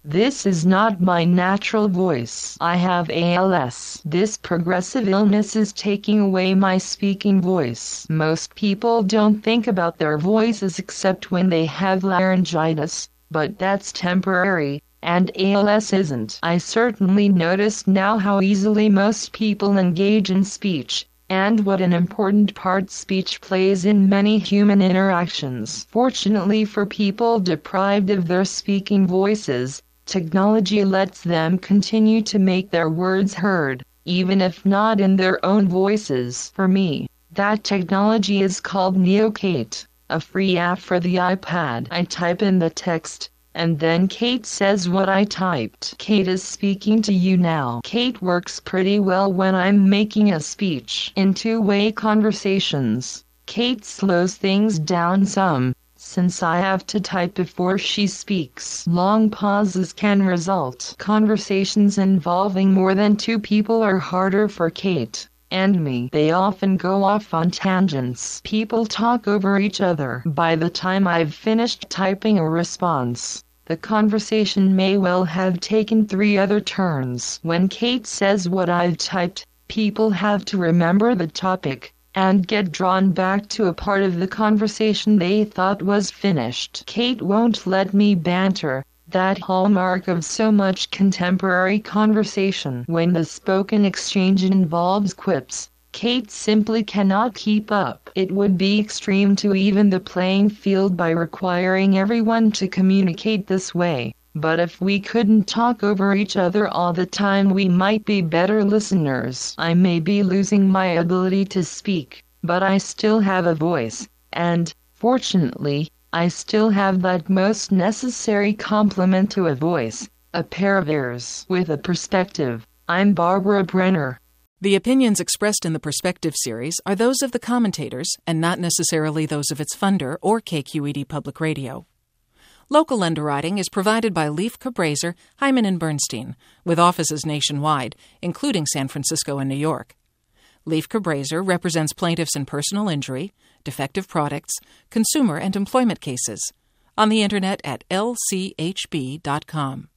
This is not my natural voice. I have ALS. This progressive illness is taking away my speaking voice. Most people don't think about their voices except when they have laryngitis, but that's temporary. And ALS isn't. I certainly noticed now how easily most people engage in speech, and what an important part speech plays in many human interactions. Fortunately for people deprived of their speaking voices, technology lets them continue to make their words heard, even if not in their own voices. For me, that technology is called NeoKate, a free app for the iPad. I type in the text, and then Kate says what I typed. Kate is speaking to you now. Kate works pretty well when I'm making a speech. In two-way conversations, Kate slows things down some, since I have to type before she speaks. Long pauses can result. Conversations involving more than two people are harder for Kate and me. They often go off on tangents. People talk over each other. By the time I've finished typing a response, the conversation may well have taken 3 other turns. When Kate says what I've typed, people have to remember the topic and get drawn back to a part of the conversation they thought was finished. Kate won't let me banter, that hallmark of so much contemporary conversation. When the spoken exchange involves quips, Kate simply cannot keep up. It would be extreme to even the playing field by requiring everyone to communicate this way. But if we couldn't talk over each other all the time, we might be better listeners. I may be losing my ability to speak, but I still have a voice, and, fortunately, I still have that most necessary complement to a voice, a pair of ears. With a perspective, I'm Barbara Brenner. The opinions expressed in the Perspective series are those of the commentators and not necessarily those of its funder or KQED Public Radio. Local underwriting is provided by Leif Cabraser, Hyman & Bernstein, with offices nationwide, including San Francisco and New York. Leif Cabraser represents plaintiffs in personal injury, defective products, consumer and employment cases. On the Internet at lchb.com.